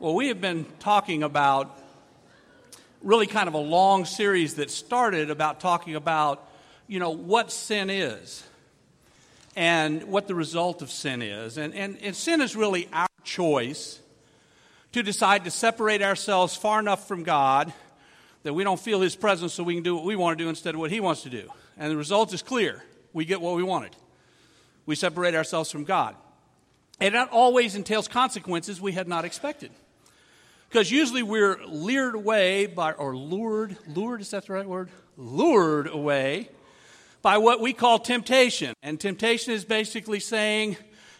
Well, we have been talking about really kind of a long series that started about talking about, what sin is and what the result of sin is. And sin is really our choice to decide to separate ourselves far enough from God that we don't feel His presence so we can do what we want to do instead of what He wants to do. And the result is clear. We get what we wanted. We separate ourselves from God. And that always entails consequences we had not expected. Because usually we're lured away by, or lured, is that the right word? Lured away by what we call temptation. And temptation is basically saying,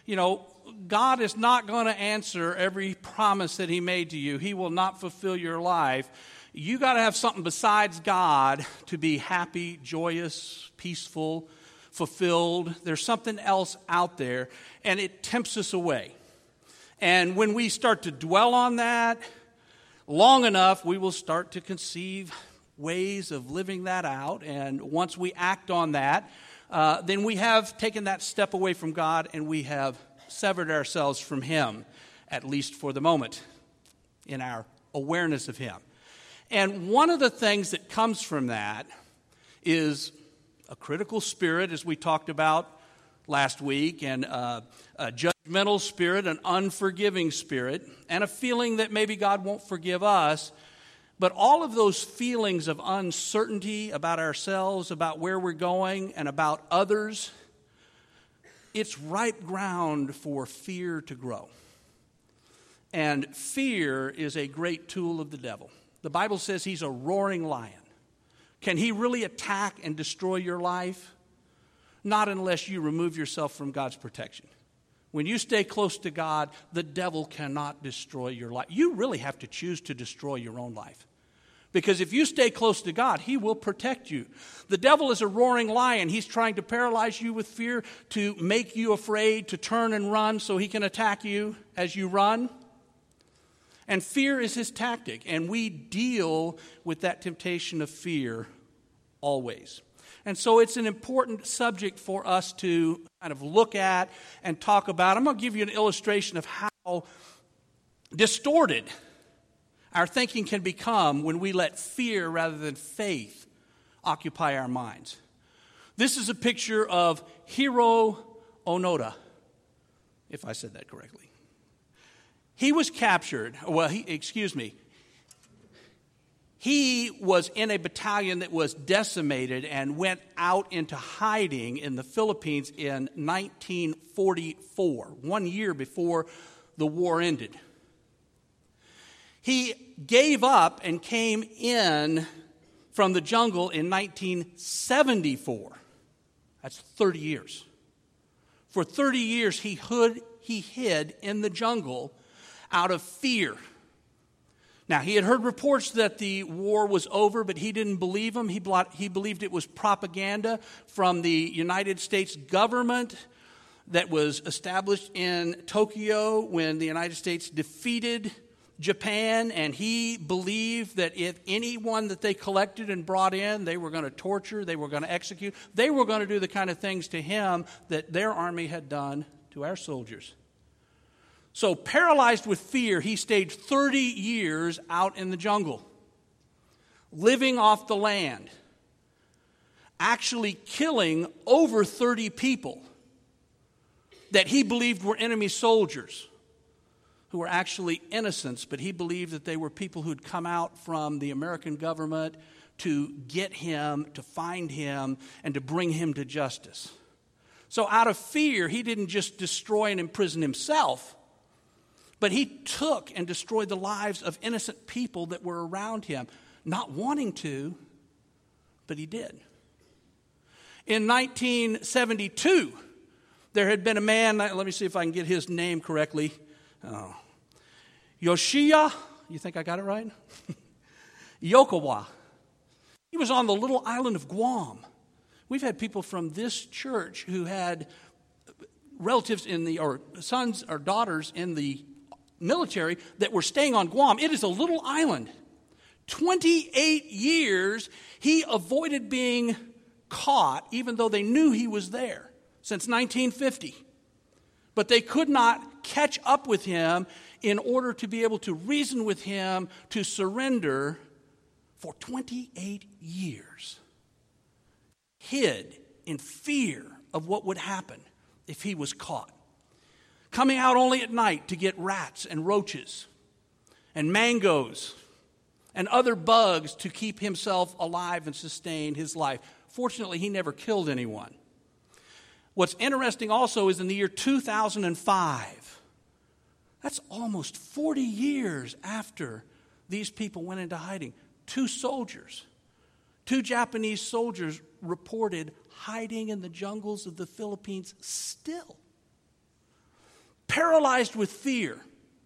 God is not going to answer every promise that He made to you. He will not fulfill your life. You got to have something besides God to be happy, joyous, peaceful, fulfilled. There's something else out there, and it tempts us away. And when we start to dwell on that long enough, we will start to conceive ways of living that out. And once we act on that, then we have taken that step away from God, and we have severed ourselves from Him, at least for the moment, in our awareness of Him. And one of the things that comes from that is a critical spirit, as we talked about last week, and a judgmental spirit, an unforgiving spirit, and a feeling that maybe God won't forgive us. But all of those feelings of uncertainty about ourselves, about where we're going, and about others, it's ripe ground for fear to grow. And fear is a great tool of the devil. The Bible says he's a roaring lion. Can he really attack and destroy your life? Not unless you remove yourself from God's protection. When you stay close to God, the devil cannot destroy your life. You really have to choose to destroy your own life. Because if you stay close to God, He will protect you. The devil is a roaring lion. He's trying to paralyze you with fear, to make you afraid, to turn and run so he can attack you as you run. And fear is his tactic, and we deal with that temptation of fear always. And so it's an important subject for us to kind of look at and talk about. I'm going to give you an illustration of how distorted our thinking can become when we let fear rather than faith occupy our minds. This is a picture of Hiro Onoda, if I said that correctly. He was captured, He was in a battalion that was decimated and went out into hiding in the Philippines in 1944, 1 year before the war ended. He gave up and came in from the jungle in 1974. That's 30 years. For 30 years, he hid in the jungle out of fear. Now, he had heard reports that the war was over, but he didn't believe them. He believed it was propaganda from the United States government that was established in Tokyo when the United States defeated Japan, and he believed that if anyone that they collected and brought in, they were going to torture, they were going to execute, they were going to do the kind of things to him that their army had done to our soldiers. So paralyzed with fear, he stayed 30 years out in the jungle, living off the land, actually killing over 30 people that he believed were enemy soldiers, who were actually innocents, but he believed that they were people who'd come out from the American government to get him, to find him, and to bring him to justice. So out of fear, he didn't just destroy and imprison himself, but he took and destroyed the lives of innocent people that were around him, not wanting to, but he did. In 1972, there had been a man, let me see if I can get his name correctly. Yoshiya, you think I got it right? Yokawa. He was on the little island of Guam. We've had people from this church who had relatives or sons or daughters in the military that were staying on Guam. It is a little island. 28 years he avoided being caught, even though they knew he was there, since 1950. But they could not catch up with him in order to be able to reason with him to surrender for 28 years. Hid in fear of what would happen if he was caught. Coming out only at night to get rats and roaches and mangoes and other bugs to keep himself alive and sustain his life. Fortunately, he never killed anyone. What's interesting also is in the year 2005, that's almost 40 years after these people went into hiding, two Japanese soldiers reported hiding in the jungles of the Philippines still, paralyzed with fear,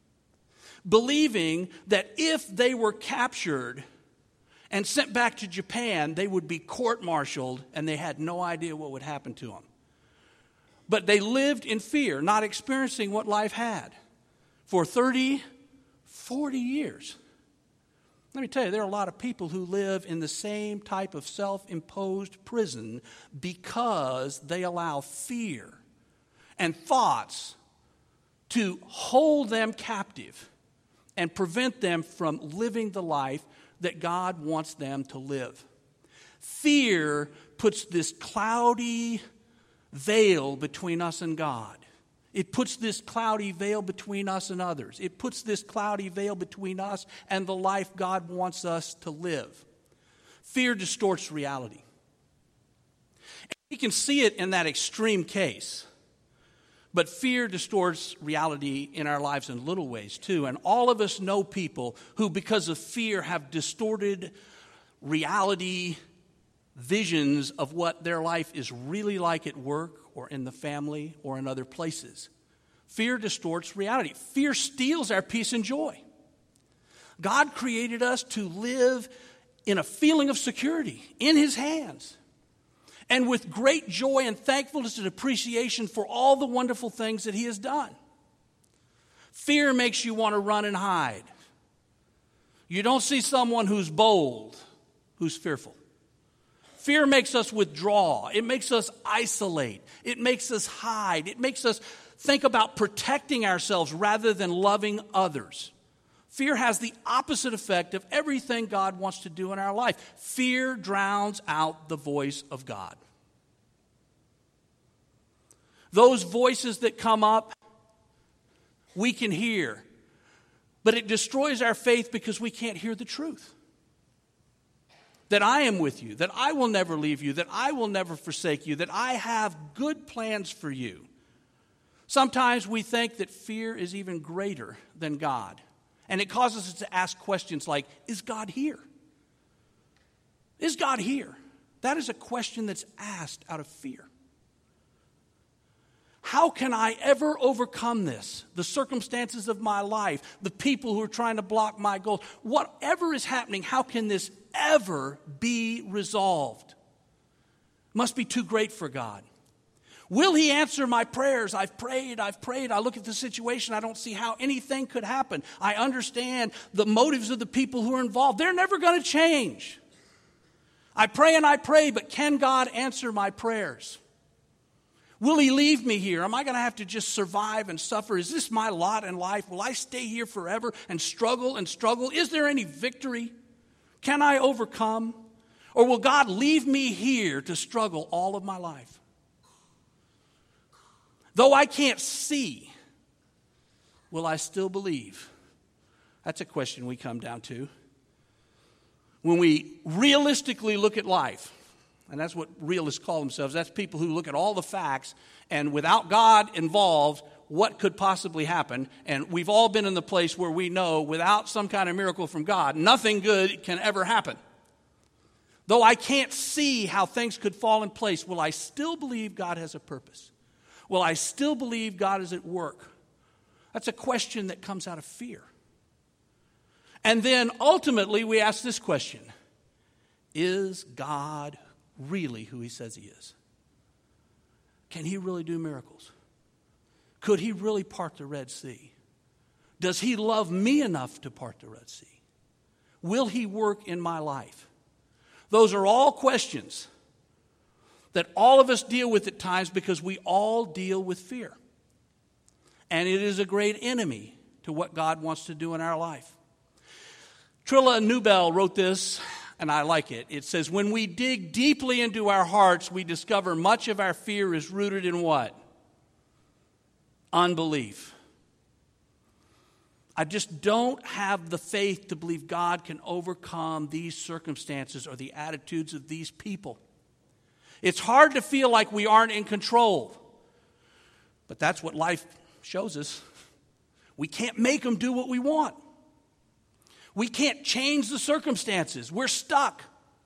believing that if they were captured and sent back to Japan, they would be court-martialed, and they had no idea what would happen to them. But they lived in fear, not experiencing what life had for 30, 40 years. Let me tell you, there are a lot of people who live in the same type of self-imposed prison because they allow fear and thoughts to hold them captive and prevent them from living the life that God wants them to live. Fear puts this cloudy veil between us and God. It puts this cloudy veil between us and others. It puts this cloudy veil between us and the life God wants us to live. Fear distorts reality. And we can see it in that extreme case. But fear distorts reality in our lives in little ways too. And all of us know people who, because of fear, have distorted reality visions of what their life is really like at work or in the family or in other places. Fear distorts reality. Fear steals our peace and joy. God created us to live in a feeling of security in His hands, and with great joy and thankfulness and appreciation for all the wonderful things that He has done. Fear makes you want to run and hide. You don't see someone who's bold, who's fearful. Fear makes us withdraw. It makes us isolate. It makes us hide. It makes us think about protecting ourselves rather than loving others. Fear has the opposite effect of everything God wants to do in our life. Fear drowns out the voice of God. Those voices that come up, we can hear, but it destroys our faith because we can't hear the truth. That I am with you, that I will never leave you, that I will never forsake you, that I have good plans for you. Sometimes we think that fear is even greater than God. And it causes us to ask questions like, is God here? Is God here? That is a question that's asked out of fear. How can I ever overcome this? The circumstances of my life, the people who are trying to block my goals, whatever is happening, how can this ever be resolved? Must be too great for God. Will He answer my prayers? I've prayed. I look at the situation. I don't see how anything could happen. I understand the motives of the people who are involved. They're never going to change. I pray and I pray, but can God answer my prayers? Will He leave me here? Am I going to have to just survive and suffer? Is this my lot in life? Will I stay here forever and struggle and struggle? Is there any victory? Can I overcome? Or will God leave me here to struggle all of my life? Though I can't see, will I still believe? That's a question we come down to. When we realistically look at life, and that's what realists call themselves, that's people who look at all the facts, and without God involved, what could possibly happen? And we've all been in the place where we know without some kind of miracle from God, nothing good can ever happen. Though I can't see how things could fall in place, will I still believe God has a purpose? Will I still believe God is at work? That's a question that comes out of fear. And then ultimately we ask this question: is God really who He says He is? Can He really do miracles? Could He really part the Red Sea? Does He love me enough to part the Red Sea? Will He work in my life? Those are all questions that all of us deal with at times because we all deal with fear. And it is a great enemy to what God wants to do in our life. Trilla Newbell wrote this, and I like it. It says, when we dig deeply into our hearts, we discover much of our fear is rooted in what? Unbelief. I just don't have the faith to believe God can overcome these circumstances or the attitudes of these people. It's hard to feel like we aren't in control. But that's what life shows us. We can't make them do what we want. We can't change the circumstances. We're stuck.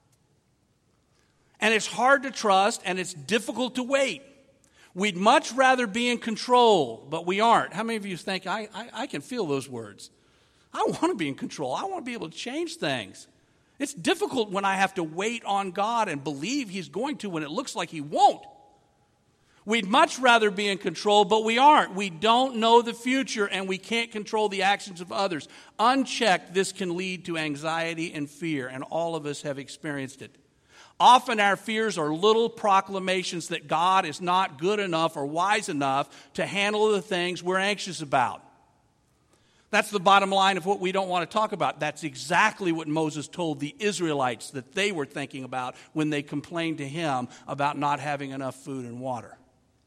And it's hard to trust, and it's difficult to wait. We'd much rather be in control, but we aren't. How many of you think, I can feel those words? I want to be in control. I want to be able to change things. It's difficult when I have to wait on God and believe He's going to when it looks like He won't. We'd much rather be in control, but we aren't. We don't know the future, and we can't control the actions of others. Unchecked, this can lead to anxiety and fear, and all of us have experienced it. Often our fears are little proclamations that God is not good enough or wise enough to handle the things we're anxious about. That's the bottom line of what we don't want to talk about. That's exactly what Moses told the Israelites that they were thinking about when they complained to him about not having enough food and water.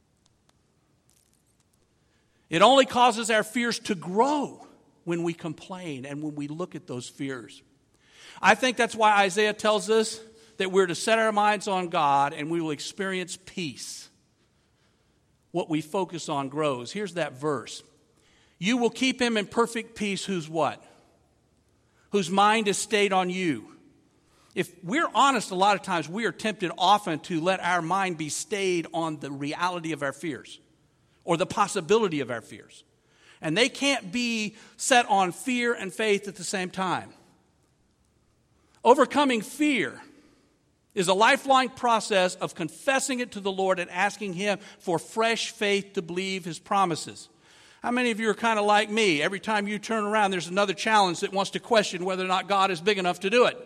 It only causes our fears to grow when we complain and when we look at those fears. I think that's why Isaiah tells us that we're to set our minds on God and we will experience peace. What we focus on grows. Here's that verse. You will keep him in perfect peace whose what? Whose mind is stayed on you. If we're honest, a lot of times we are tempted often to let our mind be stayed on the reality of our fears or the possibility of our fears. And they can't be set on fear and faith at the same time. Overcoming fear is a lifelong process of confessing it to the Lord and asking Him for fresh faith to believe His promises. How many of you are kind of like me? Every time you turn around, there's another challenge that wants to question whether or not God is big enough to do it.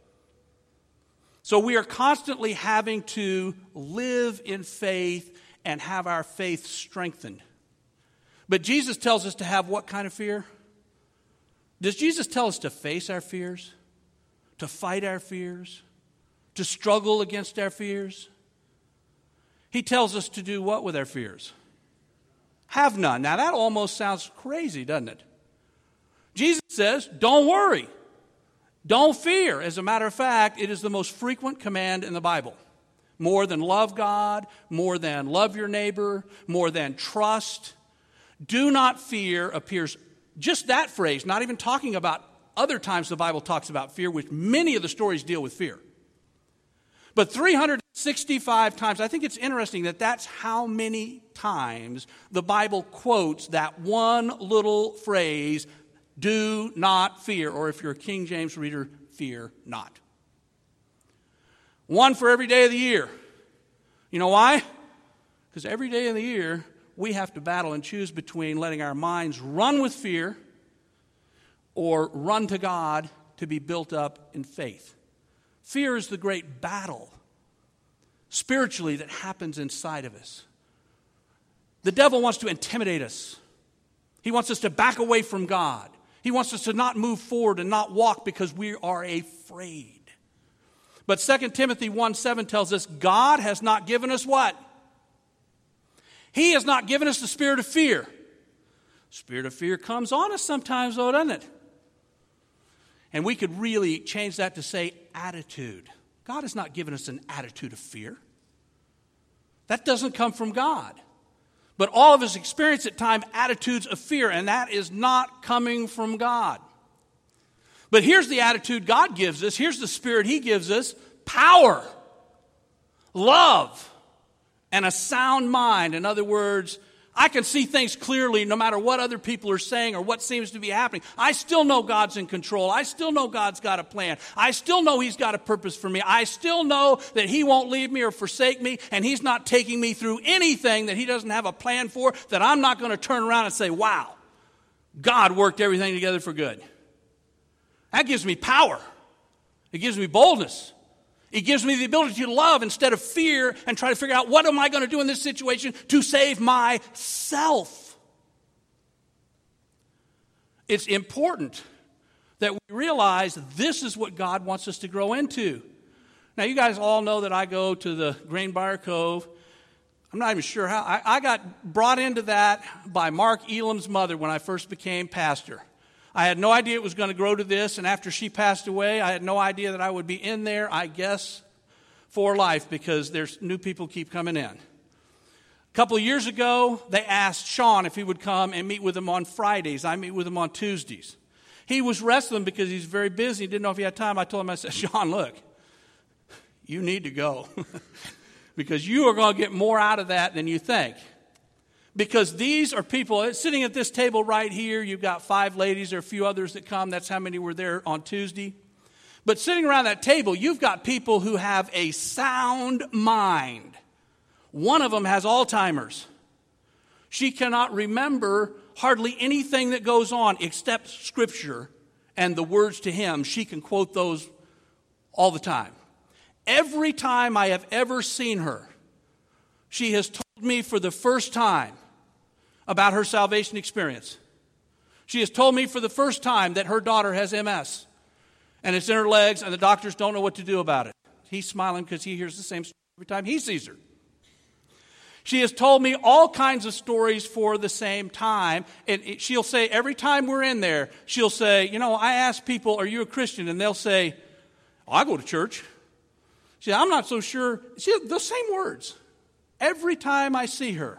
So we are constantly having to live in faith and have our faith strengthened. But Jesus tells us to have what kind of fear? Does Jesus tell us to face our fears? To fight our fears? To struggle against our fears? He tells us to do what with our fears? Have none. Now that almost sounds crazy, doesn't it? Jesus says, don't worry. Don't fear. As a matter of fact, it is the most frequent command in the Bible. More than love God, more than love your neighbor, more than trust. Do not fear appears, just that phrase, not even talking about other times the Bible talks about fear, which many of the stories deal with fear. But 365 times, I think it's interesting that that's how many times the Bible quotes that one little phrase, do not fear, or if you're a King James reader, fear not. One for every day of the year. You know why? Because every day of the year, we have to battle and choose between letting our minds run with fear or run to God to be built up in faith. Fear is the great battle spiritually that happens inside of us. The devil wants to intimidate us. He wants us to back away from God. He wants us to not move forward and not walk because we are afraid. But 2 Timothy 1:7 tells us God has not given us what? He has not given us the spirit of fear. Spirit of fear comes on us sometimes, though, doesn't it? And we could really change that to say attitude. God has not given us an attitude of fear. That doesn't come from God. But all of us experience at times attitudes of fear, and that is not coming from God. But here's the attitude God gives us. Here's the spirit He gives us. Power, love, and a sound mind. In other words, I can see things clearly no matter what other people are saying or what seems to be happening. I still know God's in control. I still know God's got a plan. I still know He's got a purpose for me. I still know that He won't leave me or forsake me, and He's not taking me through anything that He doesn't have a plan for, that I'm not going to turn around and say, wow, God worked everything together for good. That gives me power. It gives me boldness. It gives me the ability to love instead of fear and try to figure out what am I going to do in this situation to save myself. it's important that we realize this is what God wants us to grow into. Now, you guys all know that I go to the Greenbrier Cove. I'm not even sure how. I got brought into that by Mark Elam's mother when I first became pastor. I had no idea it was going to grow to this, and after she passed away, I had no idea that I would be in there, I guess, for life, because there's new people keep coming in. A couple of years ago, they asked Sean if he would come and meet with them on Fridays. I meet with him on Tuesdays. He was wrestling because he's very busy. He didn't know if he had time. I told him, I said, Sean, look, you need to go because you are going to get more out of that than you think. Because these are people sitting at this table right here. You've got 5 ladies. There are a few others that come. That's how many were there on Tuesday. But sitting around that table, you've got people who have a sound mind. One of them has Alzheimer's. She cannot remember hardly anything that goes on except Scripture and the words to him. She can quote those all the time. Every time I have ever seen her, she has told me for the first time about her salvation experience. She has told me for the first time that her daughter has MS, and it's in her legs, and the doctors don't know what to do about it. He's smiling because he hears the same story every time he sees her. She has told me all kinds of stories for the same time, and she'll say, every time we're in there, she'll say, I ask people, are you a Christian? And they'll say, I go to church. She said, I'm not so sure. See, the same words every time I see her.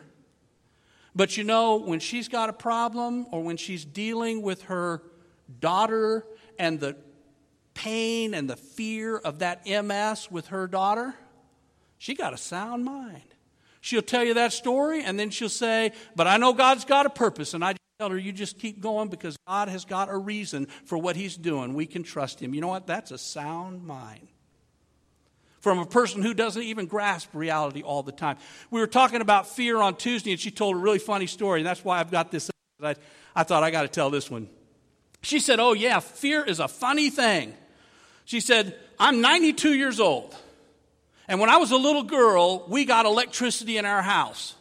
But when she's got a problem or when she's dealing with her daughter and the pain and the fear of that MS with her daughter, she got a sound mind. She'll tell you that story, and then she'll say, but I know God's got a purpose. And I tell her, you just keep going because God has got a reason for what he's doing. We can trust him. You know what? That's a sound mind. From a person who doesn't even grasp reality all the time. We were talking about fear on Tuesday, and she told a really funny story, and that's why I've got this. I thought I got to tell this one. She said, oh yeah, fear is a funny thing. She said, I'm 92 years old, and when I was a little girl, we got electricity in our house.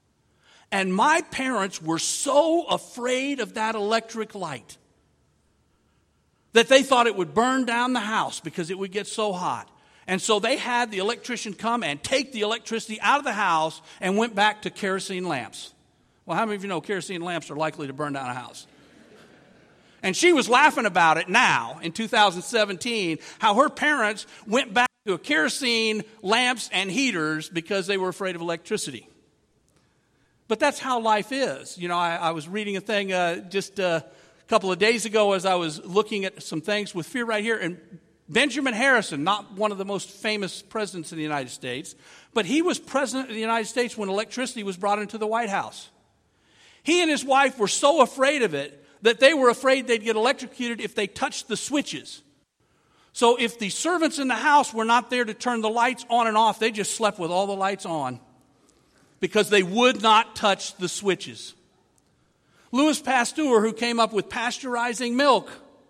And my parents were so afraid of that electric light that they thought it would burn down the house because it would get so hot. And so they had the electrician come and take the electricity out of the house and went back to kerosene lamps. Well, how many of you know kerosene lamps are likely to burn down a house? And she was laughing about it now in 2017, how her parents went back to kerosene lamps and heaters because they were afraid of electricity. But that's how life is. I was reading a thing just a couple of days ago as I was looking at some things with fear right here, and Benjamin Harrison, not one of the most famous presidents in the United States, but he was president of the United States when electricity was brought into the White House. He and his wife were so afraid of it that they were afraid they'd get electrocuted if they touched the switches. So if the servants in the house were not there to turn the lights on and off, they just slept with all the lights on because they would not touch the switches. Louis Pasteur, who came up with pasteurizing milk,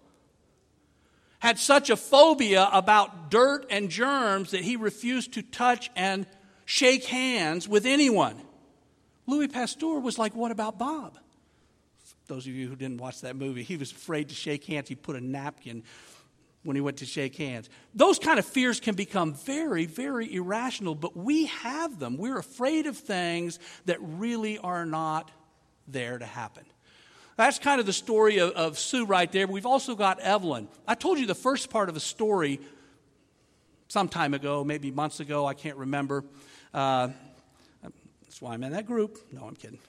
had such a phobia about dirt and germs that he refused to touch and shake hands with anyone. Louis Pasteur was like, what about Bob? Those of you who didn't watch that movie, he was afraid to shake hands. He put a napkin when he went to shake hands. Those kind of fears can become very, very irrational, but we have them. We're afraid of things that really are not there to happen. That's kind of the story of Sue right there. We've also got Evelyn. I told you the first part of a story some time ago, maybe months ago, I can't remember. That's why I'm in that group. No, I'm kidding.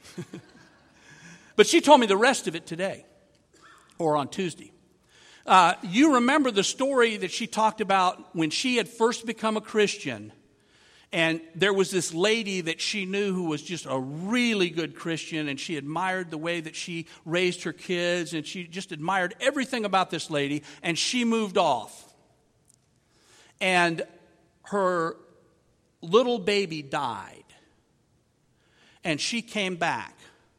But she told me the rest of it today, or on Tuesday. You remember the story that she talked about when she had first become a Christian. And there was this lady that she knew who was just a really good Christian, and she admired the way that she raised her kids, and she just admired everything about this lady, and she moved off. And her little baby died, and she came back,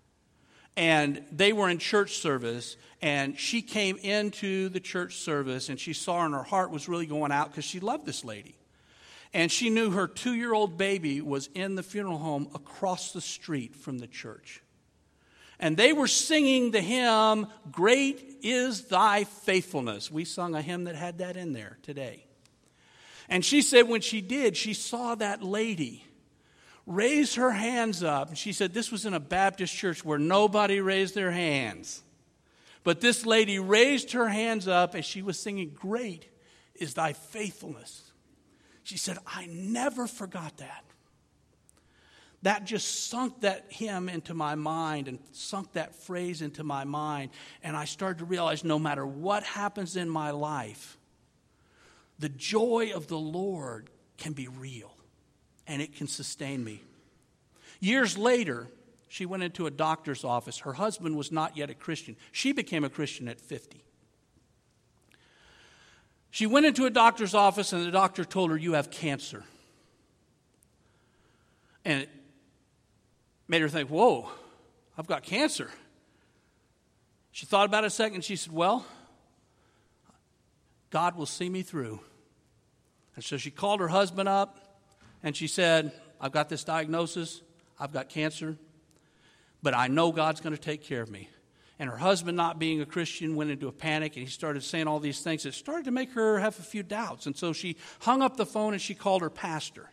and they were in church service, and she came into the church service, and she saw her, and her heart was really going out because she loved this lady. And she knew her 2-year-old baby was in the funeral home across the street from the church. And they were singing the hymn, "Great is Thy Faithfulness." We sung a hymn that had that in there today. And she said when she did, she saw that lady raise her hands up. And she said this was in a Baptist church where nobody raised their hands. But this lady raised her hands up as she was singing, "Great is Thy faithfulness." She said, I never forgot that. That just sunk that hymn into my mind and sunk that phrase into my mind. And I started to realize no matter what happens in my life, the joy of the Lord can be real and it can sustain me. Years later, she went into a doctor's office. Her husband was not yet a Christian. She became a Christian at 50. She went into a doctor's office and the doctor told her, "You have cancer." And it made her think, whoa, I've got cancer. She thought about it a second. She said, well, God will see me through. And so she called her husband up and she said, I've got this diagnosis. I've got cancer. But I know God's going to take care of me. And her husband, not being a Christian, went into a panic and he started saying all these things. It started to make her have a few doubts. And so she hung up the phone and she called her pastor.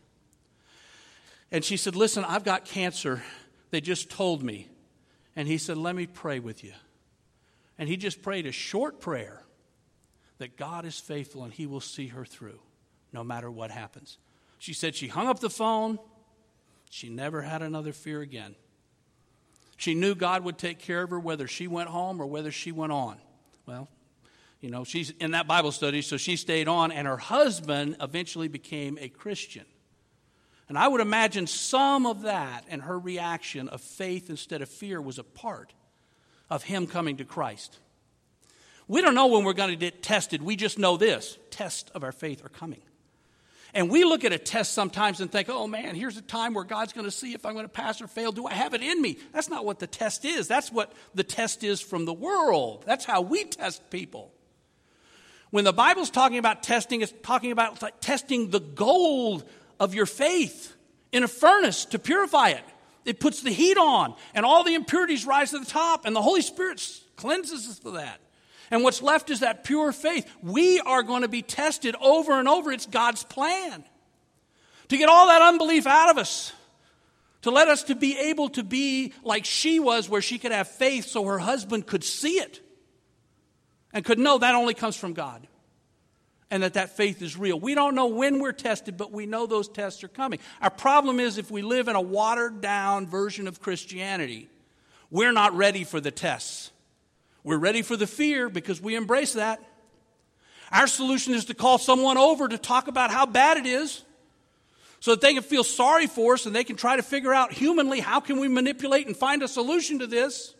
And she said, listen, I've got cancer. They just told me. And he said, let me pray with you. And he just prayed a short prayer that God is faithful and he will see her through no matter what happens. She said she hung up the phone. She never had another fear again. She knew God would take care of her whether she went home or whether she went on. Well, you know, she's in that Bible study, so she stayed on, and her husband eventually became a Christian. And I would imagine some of that and her reaction of faith instead of fear was a part of him coming to Christ. We don't know when we're going to get tested. We just know this. Tests of our faith are coming. And we look at a test sometimes and think, oh man, here's a time where God's going to see if I'm going to pass or fail. Do I have it in me? That's not what the test is. That's what the test is from the world. That's how we test people. When the Bible's talking about testing, it's talking about like testing the gold of your faith in a furnace to purify it. It puts the heat on and all the impurities rise to the top and the Holy Spirit cleanses us of that. And what's left is that pure faith. We are going to be tested over and over. It's God's plan to get all that unbelief out of us, to let us to be able to be like she was, where she could have faith so her husband could see it and could know that only comes from God and that faith is real. We don't know when we're tested, but we know those tests are coming. Our problem is if we live in a watered-down version of Christianity, we're not ready for the tests. We're ready for the fear because we embrace that. Our solution is to call someone over to talk about how bad it is so that they can feel sorry for us and they can try to figure out humanly how can we manipulate and find a solution to this.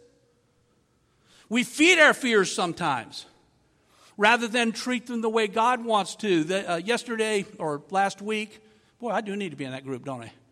We feed our fears sometimes rather than treat them the way God wants to. Yesterday or last week, boy, I do need to be in that group, don't I?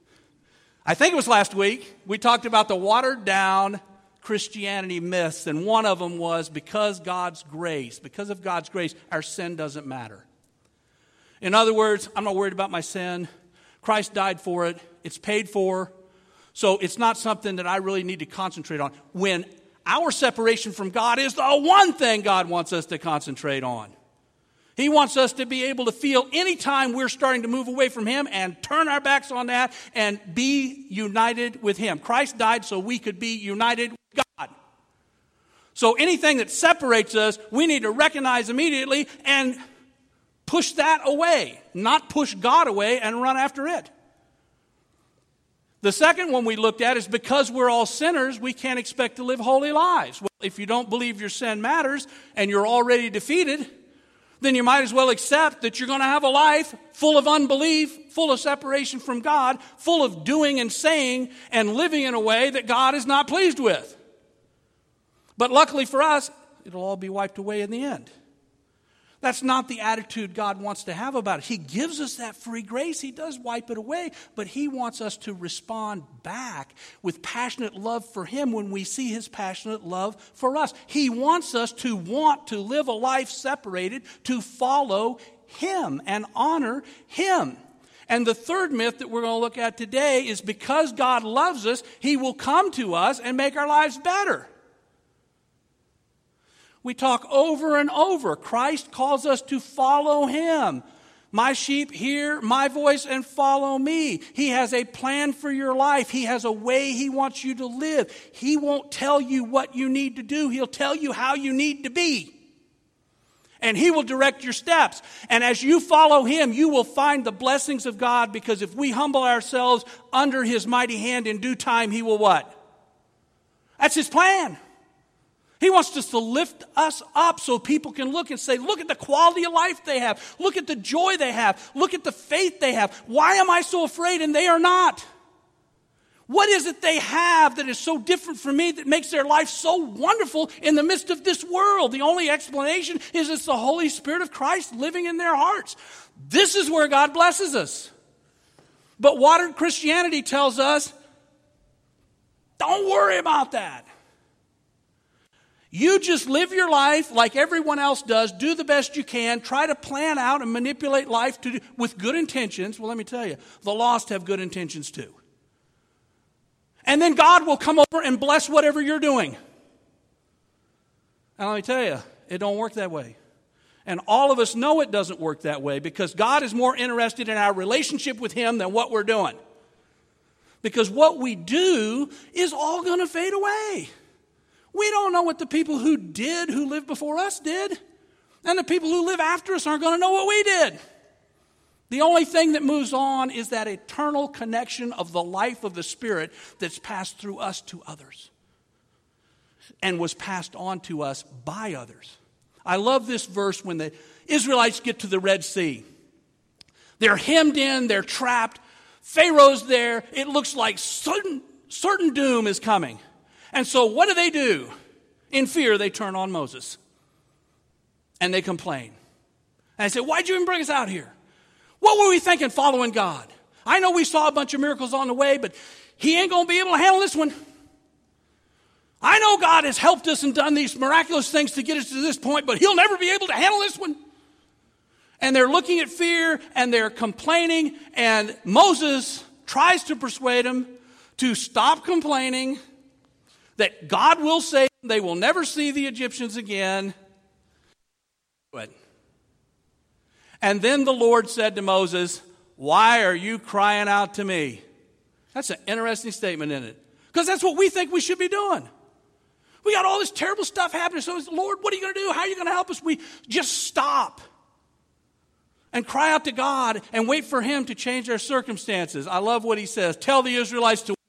I think it was last week, we talked about the watered down Christianity myths, and one of them was because of God's grace, our sin doesn't matter. In other words, I'm not worried about my sin. Christ died for it. It's paid for. So it's not something that I really need to concentrate on. When our separation from God is the one thing God wants us to concentrate on. He wants us to be able to feel anytime we're starting to move away from Him and turn our backs on that and be united with Him. Christ died so we could be united with God. So anything that separates us, we need to recognize immediately and push that away, not push God away and run after it. The second one we looked at is because we're all sinners, we can't expect to live holy lives. Well, if you don't believe your sin matters and you're already defeated, then you might as well accept that you're going to have a life full of unbelief, full of separation from God, full of doing and saying and living in a way that God is not pleased with. But luckily for us, it'll all be wiped away in the end. That's not the attitude God wants to have about it. He gives us that free grace. He does wipe it away, but He wants us to respond back with passionate love for Him when we see His passionate love for us. He wants us to want to live a life separated, to follow Him and honor Him. And the third myth that we're going to look at today is because God loves us, He will come to us and make our lives better. We talk over and over. Christ calls us to follow Him. My sheep hear my voice and follow me. He has a plan for your life. He has a way He wants you to live. He won't tell you what you need to do. He'll tell you how you need to be. And He will direct your steps. And as you follow Him, you will find the blessings of God, because if we humble ourselves under His mighty hand, in due time He will what? That's His plan. He wants us to lift us up so people can look and say, look at the quality of life they have. Look at the joy they have. Look at the faith they have. Why am I so afraid and they are not? What is it they have that is so different from me that makes their life so wonderful in the midst of this world? The only explanation is it's the Holy Spirit of Christ living in their hearts. This is where God blesses us. But modern Christianity tells us, don't worry about that. You just live your life like everyone else does. Do the best you can. Try to plan out and manipulate life with good intentions. Well, let me tell you, the lost have good intentions too. And then God will come over and bless whatever you're doing. And let me tell you, it don't work that way. And all of us know it doesn't work that way, because God is more interested in our relationship with Him than what we're doing. Because what we do is all going to fade away. We don't know what the people who lived before us did. And the people who live after us aren't going to know what we did. The only thing that moves on is that eternal connection of the life of the Spirit that's passed through us to others and was passed on to us by others. I love this verse when the Israelites get to the Red Sea. They're hemmed in, they're trapped. Pharaoh's there. It looks like certain doom is coming. And so what do? In fear, they turn on Moses. And they complain. And they say, why'd you even bring us out here? What were we thinking following God? I know we saw a bunch of miracles on the way, but He ain't going to be able to handle this one. I know God has helped us and done these miraculous things to get us to this point, but He'll never be able to handle this one. And they're looking at fear, and they're complaining, and Moses tries to persuade them to stop complaining, that God will save them, they will never see the Egyptians again. And then the Lord said to Moses, why are you crying out to me? That's an interesting statement, isn't it? Because that's what we think we should be doing. We got all this terrible stuff happening. So, Lord, what are you going to do? How are you going to help us? We just stop and cry out to God and wait for Him to change our circumstances. I love what He says. Tell the Israelites to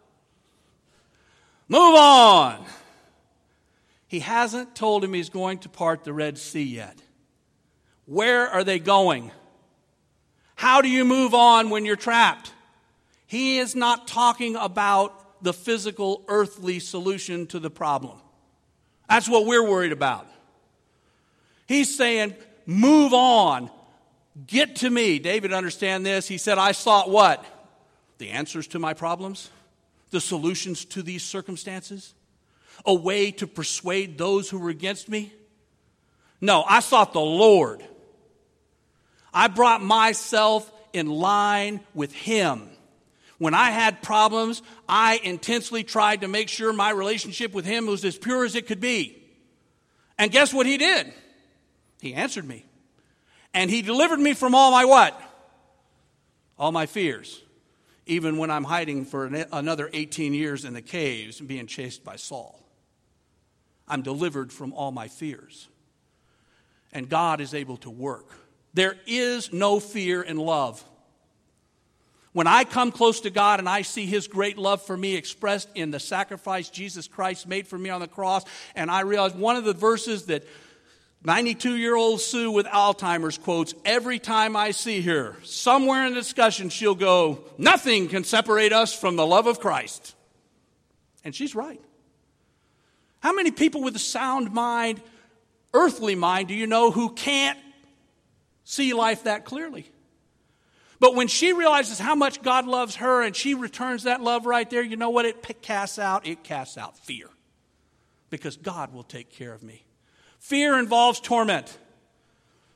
move on. He hasn't told him He's going to part the Red Sea yet. Where are they going? How do you move on when you're trapped? He is not talking about the physical, earthly solution to the problem. That's what we're worried about. He's saying, move on. Get to me. David understand this. He said, I sought what? The answers to my problems? The solutions to these circumstances? A way to persuade those who were against me? No, I sought the Lord. I brought myself in line with Him. When I had problems, I intensely tried to make sure my relationship with Him was as pure as it could be. And guess what He did? He answered me. And He delivered me from all my what? All my fears. Even when I'm hiding for another 18 years in the caves and being chased by Saul. I'm delivered from all my fears. And God is able to work. There is no fear in love. When I come close to God and I see His great love for me expressed in the sacrifice Jesus Christ made for me on the cross, and I realize one of the verses that 92-year-old Sue with Alzheimer's quotes every time I see her, somewhere in the discussion she'll go, nothing can separate us from the love of Christ. And she's right. How many people with a sound mind, earthly mind, do you know who can't see life that clearly? But when she realizes how much God loves her and she returns that love right there, you know what it casts out? It casts out fear. Because God will take care of me. Fear involves torment.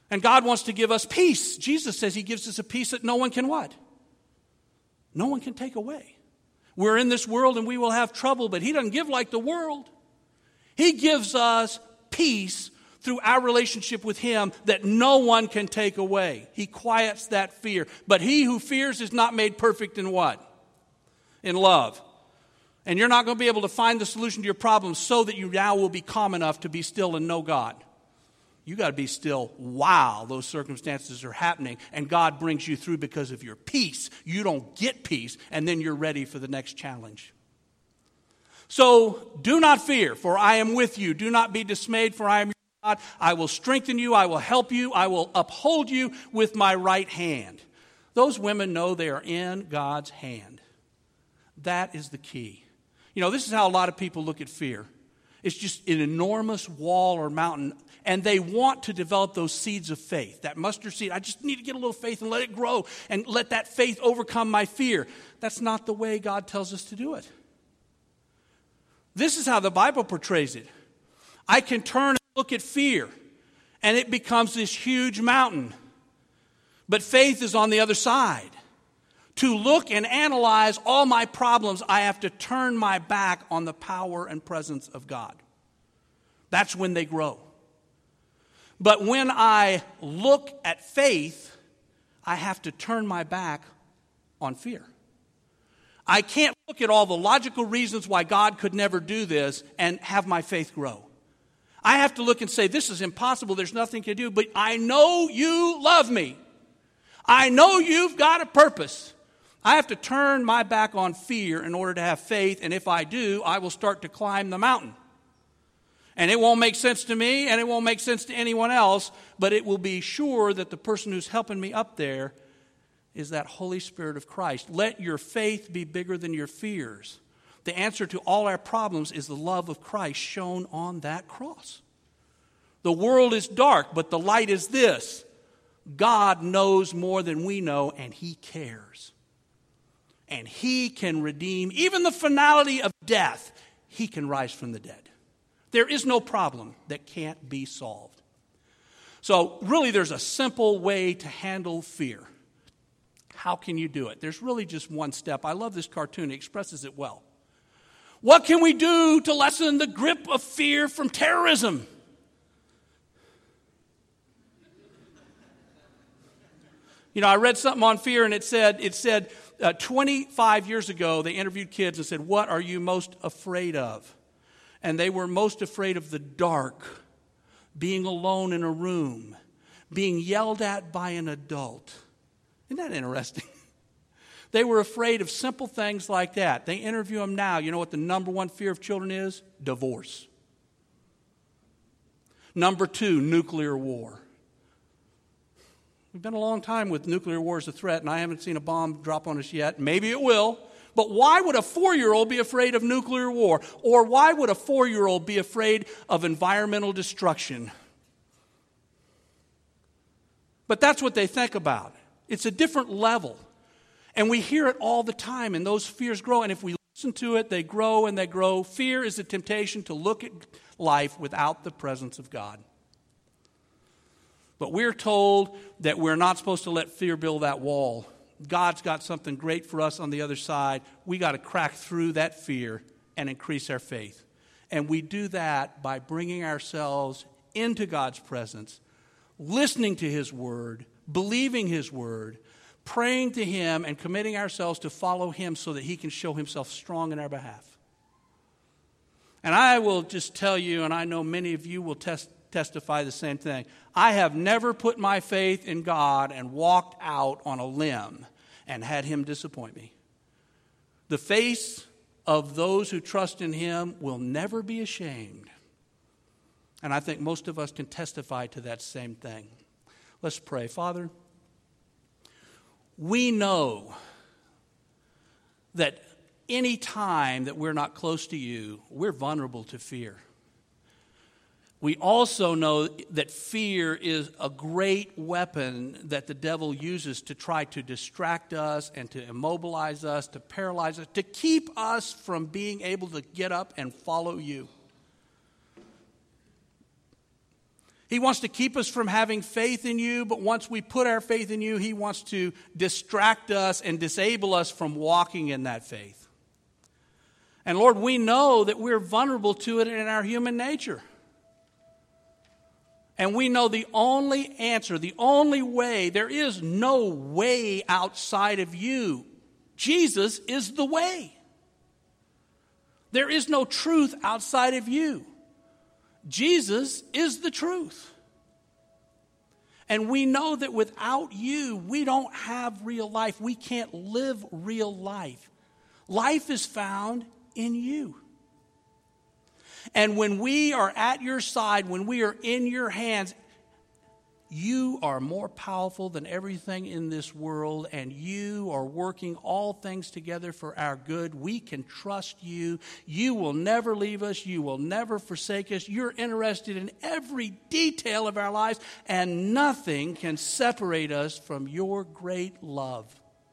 And God wants to give us peace. Jesus says he gives us a peace that no one can what? No one can take away. We're in this world and we will have trouble, but he doesn't give like the world. He gives us peace through our relationship with him that no one can take away. He quiets that fear. But he who fears is not made perfect in what? In love. And you're not going to be able to find the solution to your problems so that you now will be calm enough to be still and know God. You got to be still while those circumstances are happening, and God brings you through because of your peace. You don't get peace, and then you're ready for the next challenge. So do not fear, for I am with you. Do not be dismayed, for I am your God. I will strengthen you. I will help you. I will uphold you with my right hand. Those women know they are in God's hand. That is the key. You know, this is how a lot of people look at fear. It's just an enormous wall or mountain, and they want to develop those seeds of faith, that mustard seed. I just need to get a little faith and let it grow and let that faith overcome my fear. That's not the way God tells us to do it. This is how the Bible portrays it. I can turn and look at fear, and it becomes this huge mountain. But faith is on the other side. To look and analyze all my problems, I have to turn my back on the power and presence of God. That's when they grow. But when I look at faith, I have to turn my back on fear. I can't look at all the logical reasons why God could never do this and have my faith grow. I have to look and say, this is impossible, there's nothing to do, but I know you love me. I know you've got a purpose. I have to turn my back on fear in order to have faith, and if I do, I will start to climb the mountain. And it won't make sense to me, and it won't make sense to anyone else, but it will be sure that the person who's helping me up there is that Holy Spirit of Christ. Let your faith be bigger than your fears. The answer to all our problems is the love of Christ shown on that cross. The world is dark, but the light is this. God knows more than we know, and he cares. And he can redeem even the finality of death. He can rise from the dead. There is no problem that can't be solved. So really there's a simple way to handle fear. How can you do it? There's really just one step. I love this cartoon. It expresses it well. What can we do to lessen the grip of fear from terrorism? You know, I read something on fear, and it said 25 years ago, they interviewed kids and said, what are you most afraid of? And they were most afraid of the dark, being alone in a room, being yelled at by an adult. Isn't that interesting? They were afraid of simple things like that. They interview them now. You know what the number one fear of children is? Divorce. Number 2, nuclear war. We've been a long time with nuclear war as a threat, and I haven't seen a bomb drop on us yet. Maybe it will. But why would a 4-year-old be afraid of nuclear war? Or why would a 4-year-old be afraid of environmental destruction? But that's what they think about. It's a different level. And we hear it all the time, and those fears grow. And if we listen to it, they grow and they grow. Fear is a temptation to look at life without the presence of God. But we're told that we're not supposed to let fear build that wall. God's got something great for us on the other side. We got to crack through that fear and increase our faith. And we do that by bringing ourselves into God's presence, listening to his word, believing his word, praying to him, and committing ourselves to follow him so that he can show himself strong in our behalf. And I will just tell you, and I know many of you will testify the same thing. I have never put my faith in God and walked out on a limb and had him disappoint me. The face of those who trust in him will never be ashamed. And I think most of us can testify to that same thing. Let's pray. Father, we know that any time that we're not close to you, we're vulnerable to fear. We also know that fear is a great weapon that the devil uses to try to distract us and to immobilize us, to paralyze us, to keep us from being able to get up and follow you. He wants to keep us from having faith in you, but once we put our faith in you, he wants to distract us and disable us from walking in that faith. And Lord, we know that we're vulnerable to it in our human nature. And we know the only answer, the only way, there is no way outside of you. Jesus is the way. There is no truth outside of you. Jesus is the truth. And we know that without you, we don't have real life. We can't live real life. Life is found in you. And when we are at your side, when we are in your hands, you are more powerful than everything in this world, and you are working all things together for our good. We can trust you. You will never leave us. You will never forsake us. You're interested in every detail of our lives, and nothing can separate us from your great love.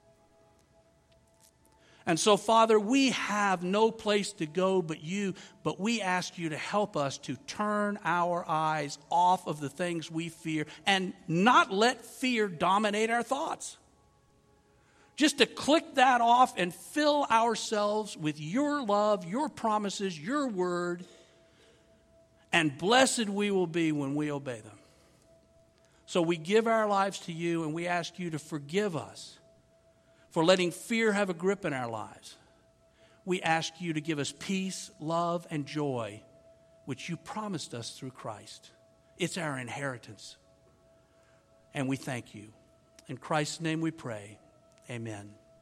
And so, Father, we have no place to go but you, but we ask you to help us to turn our eyes off of the things we fear and not let fear dominate our thoughts. Just to click that off and fill ourselves with your love, your promises, your word, and blessed we will be when we obey them. So we give our lives to you, and we ask you to forgive us for letting fear have a grip in our lives. We ask you to give us peace, love, and joy, which you promised us through Christ. It's our inheritance. And we thank you. In Christ's name we pray. Amen.